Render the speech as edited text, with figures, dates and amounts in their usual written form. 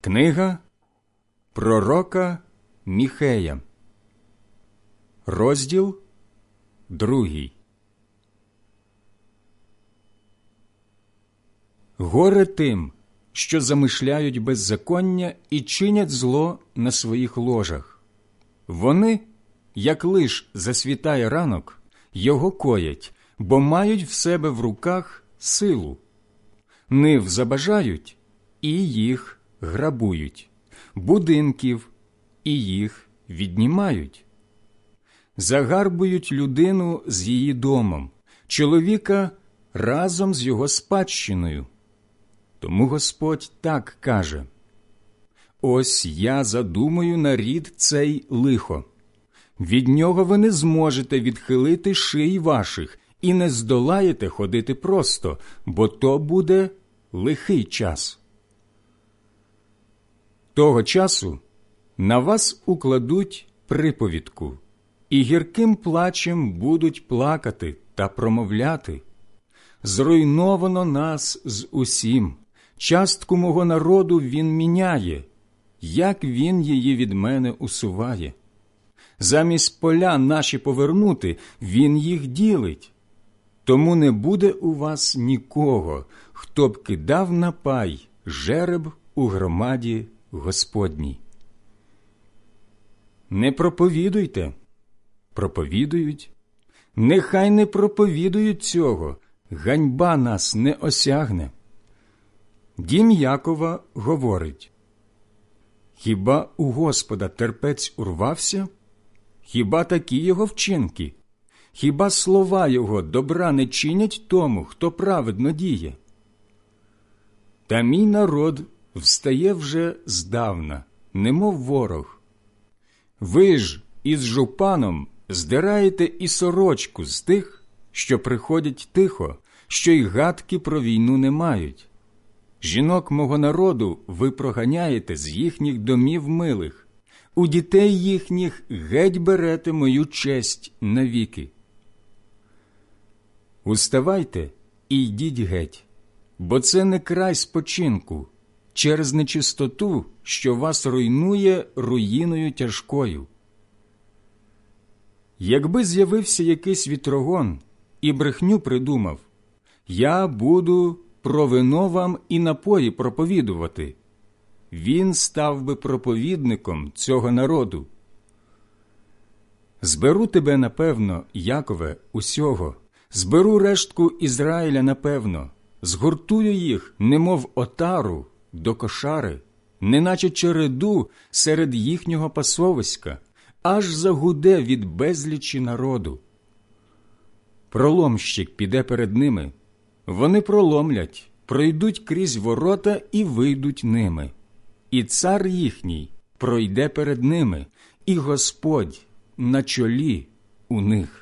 Книга пророка Міхея, розділ 2. Горе тим, що замишляють беззаконня і чинять зло на своїх ложах. Вони, як лиш засвітає ранок, його коять, бо мають в себе в руках силу. Нив забажають, і їх грабують, будинків, і їх віднімають. Загарбують людину з її домом, чоловіка разом з його спадщиною. Тому Господь так каже: «Ось я задумаю на рід цей лихо. Від нього ви не зможете відхилити шиї ваших і не здолаєте ходити просто, бо то буде лихий час. Того часу на вас укладуть приповідку, і гірким плачем будуть плакати та промовляти: зруйновано нас з усім, частку мого народу він міняє, як він її від мене усуває. Замість поля наші повернути, він їх ділить. Тому не буде у вас нікого, хто б кидав на пай жереб у громаді Господній. Не проповідуйте. Проповідують. Нехай не проповідують цього, ганьба нас не осягне. Дім Якова говорить: хіба у Господа терпець урвався? Хіба такі його вчинки? Хіба слова його добра не чинять тому, хто праведно діє? Та мій народ встає вже здавна, немов ворог. Ви ж із жупаном здираєте і сорочку з тих, що приходять тихо, що й гадки про війну не мають. Жінок мого народу ви проганяєте з їхніх домів милих, у дітей їхніх геть берете мою честь навіки. Уставайте і йдіть геть, бо це не край спочинку, через нечистоту, що вас руйнує руїною тяжкою. Якби з'явився якийсь вітрогон і брехню придумав: я буду про вино вам і напої проповідувати, він став би проповідником цього народу. Зберу тебе, напевно, Якове, усього, зберу рештку Ізраїля, напевно, згуртую їх, немов отару, до кошари, неначе череду серед їхнього пасовиська, аж загуде від безлічі народу. Проломщик піде перед ними, вони проломлять, пройдуть крізь ворота і вийдуть ними. І цар їхній пройде перед ними, і Господь на чолі у них.